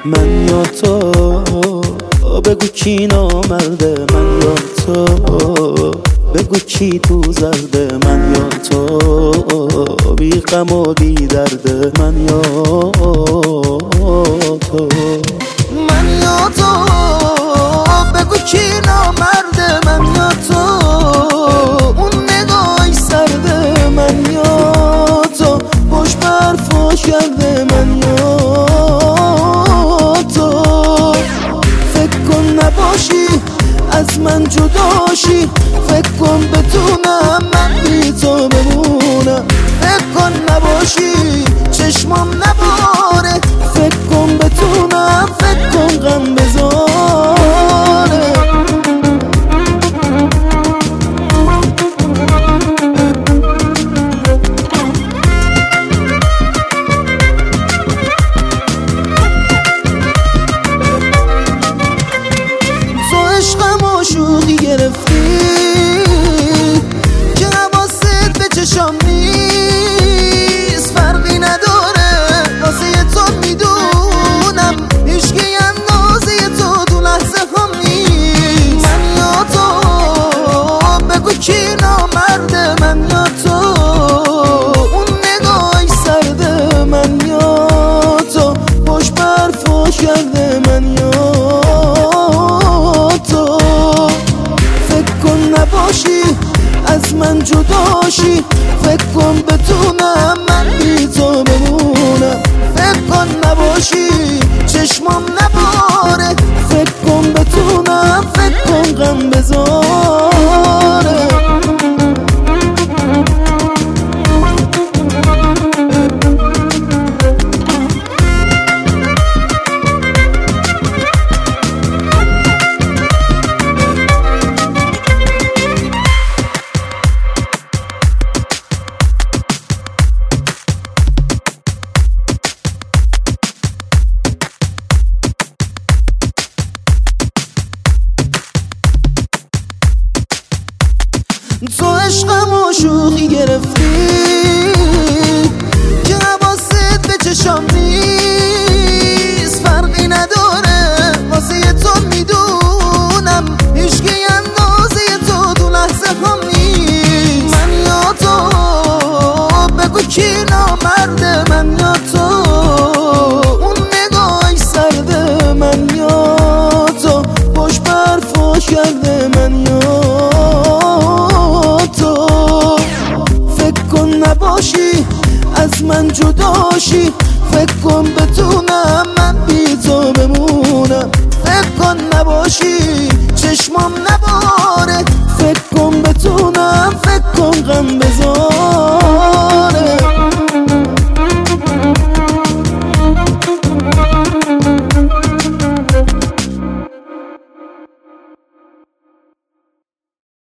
من یا تو، بگو کی نامرده، من یا تو، بگو کی تو زرده، من یا تو، بی غم و بی درده، من یا تو، من یا تو، بگو کی نامرده، من یا تو، اون نگاهی سرده، من یا تو، پشت برفاش کرده، من یا تو، فکر کن نباشی از من جداشی، فکر کن بتونم من بی تو بمونم، فکر کن نباشی چشمم نباره، فکر کن بتونم، فکر کن غم بذاره. تو عشقم و شوخی گرفتی که حواست به چشام نیست، فرقی نداره واسه تو میدونم، هیچکی اندازه تو تو لحظه هم نیست. من یا تو، بگو کی نامرده، من یا تو، اون نگاهی سرده، من یا تو، پشت برفاش کرده، من یا تو، فکر کن نباشی از من جداشی، فکر کن بتونم من بی تو بمونم، فکر کن نباشی چشمم نباره، فکر کن بتونم، فکر کن غم بذاره. تو عشقم و شوخی گرفتی که حواست به چشام نیست، فرقی نداره واسه تو میدونم، هیچکی اندازه تو تو لحظه هم نیست. من یا تو، بگو کی نامرده، من یا تو، اون نگاهی سرده، من یا تو، پشت برفاش کرده، من یا نباشی از من جداشی، فکر کن بتونم من بی تو بمونم، فکر کن نباشی چشمم